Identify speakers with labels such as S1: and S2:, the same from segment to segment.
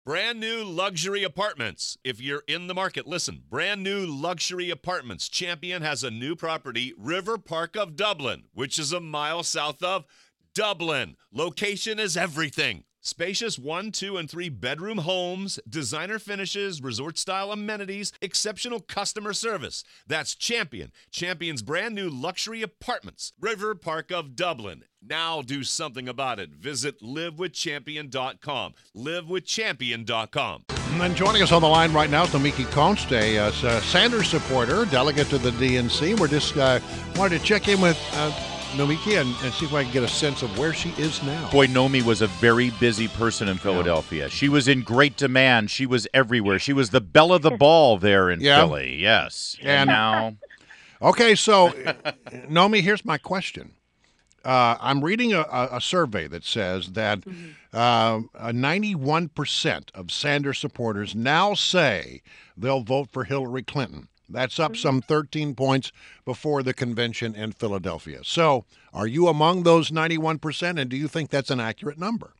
S1: Brand new luxury apartments. If you're in the market, listen. Brand new luxury apartments. Champion has a new property, River Park of Dublin, which is a mile south of Dublin. Location is everything. Spacious 1, 2, and 3 bedroom homes, designer finishes, resort-style amenities, exceptional customer service. That's Champion. Champion's brand new luxury apartments, River Park of Dublin. Now do something about it. Visit livewithchampion.com. Livewithchampion.com.
S2: And then joining us on the line right now is Nomiki Konst, a Sanders supporter, delegate to the DNC. We're just wanted to check in with Nomiki and see if I can get a sense of where she is now.
S3: Boy, Nomi was a very busy person in Philadelphia. She was in great demand. She was everywhere. She was the belle of the ball there in Philly. Yes. And now...
S2: Okay, so, Nomi, here's my question. I'm reading a survey that says that 91% of Sanders supporters now say they'll vote for Hillary Clinton. That's up some 13 points before the convention in Philadelphia. So are you among those 91%, and do you think that's an accurate number?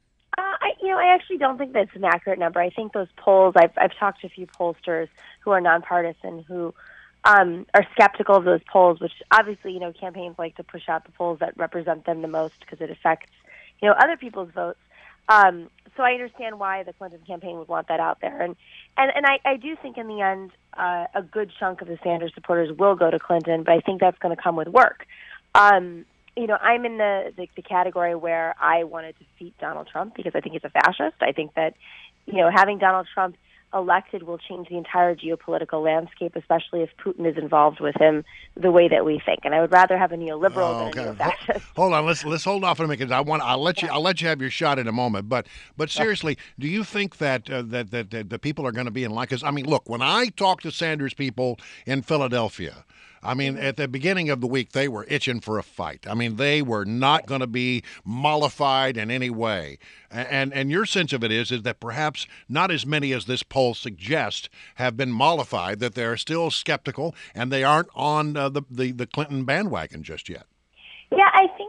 S4: I actually don't think that's an accurate number. I think those polls, I've talked to a few pollsters who are nonpartisan who are skeptical of those polls, which obviously, campaigns like to push out the polls that represent them the most because it affects, other people's votes. So I understand why the Clinton campaign would want that out there. And I do think in the end, a good chunk of the Sanders supporters will go to Clinton, but I think that's going to come with work. I'm in the category where I want to defeat Donald Trump because I think he's a fascist. I think that, having Donald Trump elected will change the entire geopolitical landscape, especially if Putin is involved with him the way that we think. And I would rather have a neoliberal than a neo-fascist.
S2: Hold on, let's hold off on a minute because I'll let you have your shot in a moment. But seriously, do you think that the people are going to be in line? Because look, when I talk to Sanders people in Philadelphia, at the beginning of the week, they were itching for a fight. They were not going to be mollified in any way. And your sense of it is that perhaps not as many as this poll suggests have been mollified, that they're still skeptical and they aren't on the Clinton bandwagon just yet.
S4: Yeah, I think,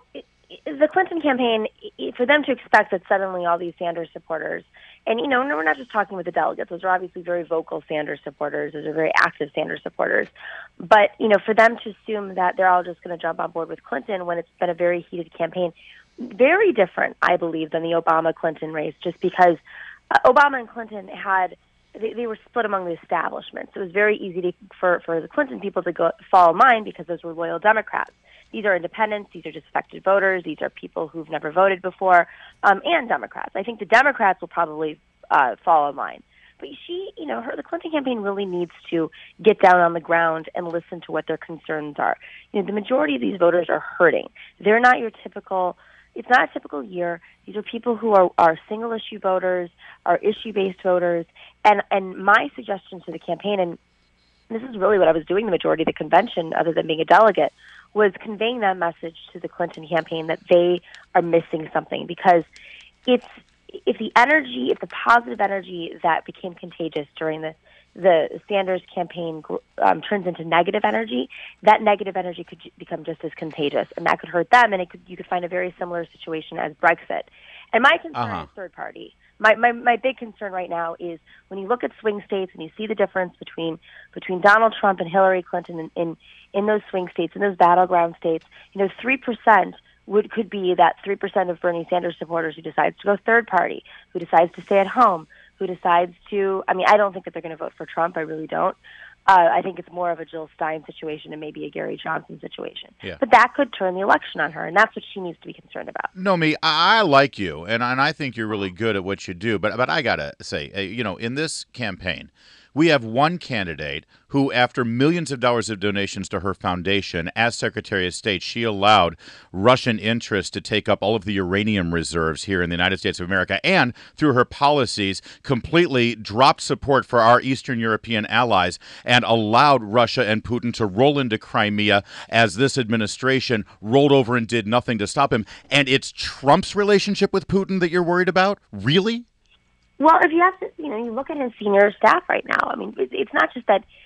S4: the Clinton campaign, for them to expect that suddenly all these Sanders supporters, and, we're not just talking with the delegates. Those are obviously very vocal Sanders supporters. Those are very active Sanders supporters. But, for them to assume that they're all just going to jump on board with Clinton when it's been a very heated campaign, very different, I believe, than the Obama-Clinton race, just because Obama and Clinton they were split among the establishment. So it was very easy for the Clinton people to fall in line because those were loyal Democrats. These are independents. These are disaffected voters. These are people who've never voted before, and Democrats. I think the Democrats will probably fall in line. But the Clinton campaign really needs to get down on the ground and listen to what their concerns are. The majority of these voters are hurting. They're not your typical. It's not a typical year. These are people who are single-issue voters, are issue-based voters. And my suggestion to the campaign, and this is really what I was doing the majority of the convention, other than being a delegate, was conveying that message to the Clinton campaign that they are missing something. Because if the positive energy that became contagious during the Sanders campaign turns into negative energy, that negative energy could become just as contagious, and that could hurt them, and you could find a very similar situation as Brexit. And my concern is third party. My big concern right now is when you look at swing states and you see the difference between Donald Trump and Hillary Clinton in those swing states, in those battleground states, 3% could be that 3% of Bernie Sanders supporters who decides to go third party, who decides to stay at home, who decides to, I don't think that they're going to vote for Trump. I really don't. I think it's more of a Jill Stein situation and maybe a Gary Johnson situation. Yeah. But that could turn the election on her, and that's what she needs to be concerned about.
S3: Nomi, I like you, and I think you're really good at what you do. But I got to say, in this campaign, we have one candidate who, after millions of dollars of donations to her foundation, as Secretary of State, she allowed Russian interests to take up all of the uranium reserves here in the United States of America, and through her policies completely dropped support for our Eastern European allies and allowed Russia and Putin to roll into Crimea as this administration rolled over and did nothing to stop him. And it's Trump's relationship with Putin that you're worried about? Really?
S4: Well, if you have to, you look at his senior staff right now. It's not just that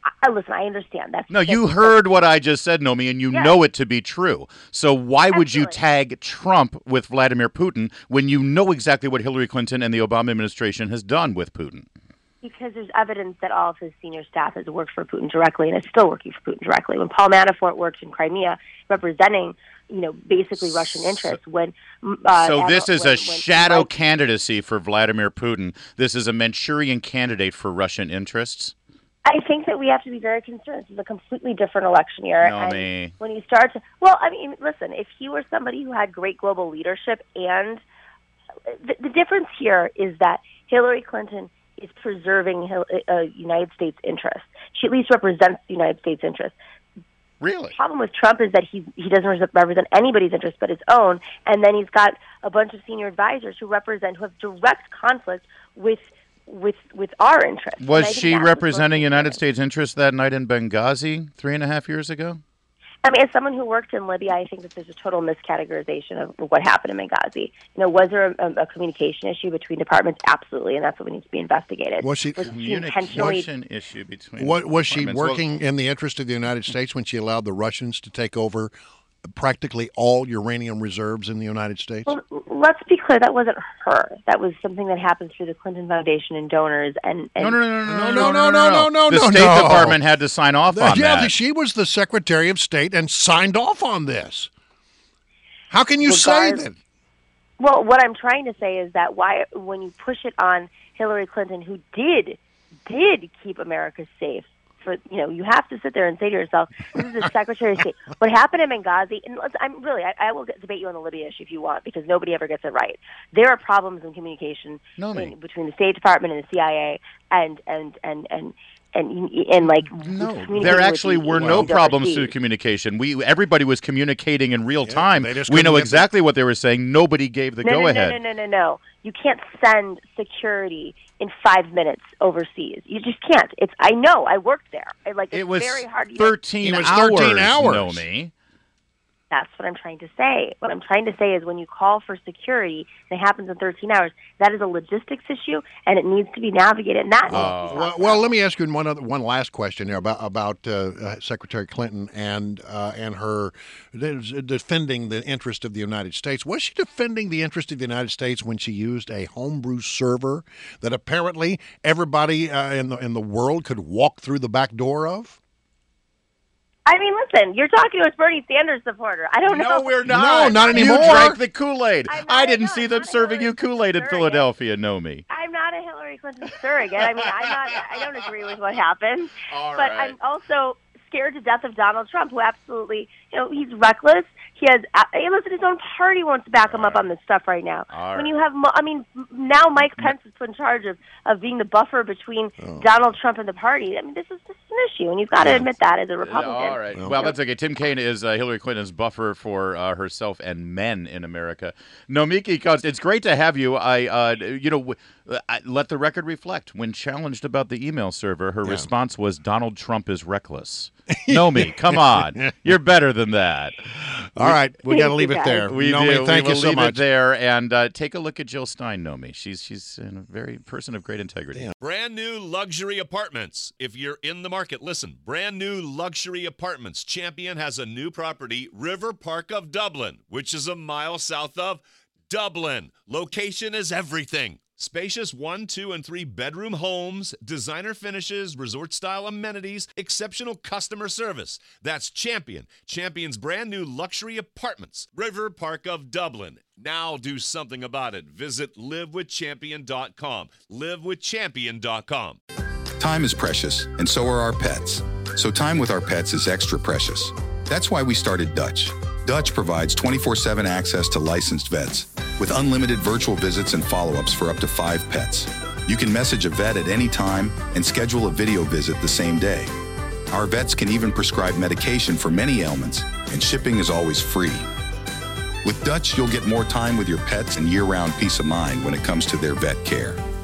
S4: Listen, I understand.
S3: No, you heard what I just said, Nomi, and you know it to be true. So why would you tag Trump with Vladimir Putin when you know exactly what Hillary Clinton and the Obama administration has done with Putin?
S4: Because there's evidence that all of his senior staff has worked for Putin directly and is still working for Putin directly. When Paul Manafort worked in Crimea representing, basically Russian interests.
S3: So this is a shadow candidacy for Vladimir Putin. This is a Manchurian candidate for Russian interests.
S4: I think that we have to be very concerned. This is a completely different election year.
S3: And
S4: when you start to, listen, if he were somebody who had great global leadership, and the difference here is that Hillary Clinton is preserving United States interests. She at least represents the United States interests.
S3: Really?
S4: The problem with Trump is that he doesn't represent anybody's interests but his own, and then he's got a bunch of senior advisors who have direct conflict with our interests.
S3: Was she representing United States interests that night in Benghazi 3.5 years ago?
S4: I mean, as someone who worked in Libya, I think that there's a total miscategorization of what happened in Benghazi. Was there a communication issue between departments? Absolutely, and that's what needs to be investigated.
S2: Was she
S3: communication issue between?
S2: Was she working in the interest of the United States when she allowed the Russians to take over practically all uranium reserves in the United States?
S4: Well, let's be clear, that wasn't her. That was something that happened through the Clinton Foundation and donors. And
S3: No.
S2: The
S3: State Department had to sign off on that.
S2: Yeah, she was the Secretary of State and signed off on this. How can you say that?
S4: Well, what I'm trying to say is that when you push it on Hillary Clinton, who did keep America safe, you have to sit there and say to yourself, this is the Secretary of State. What happened in Benghazi, and I will debate you on the Libya issue if you want, because nobody ever gets it right. There are problems in communication between the State Department and the CIA and
S3: there actually were no problems through communication. Everybody was communicating in real time. We know exactly what they were saying. Nobody gave the go-ahead.
S4: No. You can't send security in 5 minutes overseas. You just can't. I know. I worked there. It was very hard.
S3: 13 hours. 13 hours. Nomi.
S4: That's what I'm trying to say. What I'm trying to say is when you call for security and it happens in 13 hours, that is a logistics issue, and it needs to be navigated. And that
S2: well, let me ask you one last question here about Secretary Clinton and her defending the interest of the United States. Was she defending the interest of the United States when she used a homebrew server that apparently everybody in the world could walk through the back door of?
S4: I mean, listen, you're talking to a Bernie Sanders supporter. I don't know.
S3: No, we're not.
S2: No, not anymore.
S3: You drank the Kool-Aid. I didn't see them serving you Kool-Aid in Philadelphia, Nomi.
S4: I'm not a Hillary Clinton surrogate. I mean, I don't agree with what happened.
S3: But
S4: I'm also scared to death of Donald Trump, who absolutely, he's reckless. He has, listen, his own party wants to back him up on this stuff right now. When you have, now Mike Pence is put in charge of being the buffer between Donald Trump and the party. I mean, this is an issue, and you've got to admit that as a Republican.
S3: All right. Well, that's okay. Tim Kaine is Hillary Clinton's buffer for herself and men in America. Nomiki Kunst, it's great to have you. Let the record reflect. When challenged about the email server, her response was, Donald Trump is reckless. Nomi, come on. You're better than that.
S2: All right, we got to leave it there. Nomi, thank you so much.
S3: Leave it there and take a look at Jill Stein, Nomi. She's a very person of great integrity.
S2: Damn.
S1: Brand new luxury apartments. If you're in the market, listen. Brand new luxury apartments. Champion has a new property, River Park of Dublin, which is a mile south of Dublin. Location is everything. Spacious 1, 2, and 3 bedroom homes, designer finishes, resort-style amenities, exceptional customer service. That's Champion. Champion's brand new luxury apartments, River Park of Dublin. Now do something about it. Visit livewithchampion.com. Livewithchampion.com.
S5: Time is precious, and so are our pets. So time with our pets is extra precious. That's why we started Dutch. Dutch provides 24/7 access to licensed vets with unlimited virtual visits and follow-ups for up to 5 pets. You can message a vet at any time and schedule a video visit the same day. Our vets can even prescribe medication for many ailments, and shipping is always free. With Dutch, you'll get more time with your pets and year-round peace of mind when it comes to their vet care.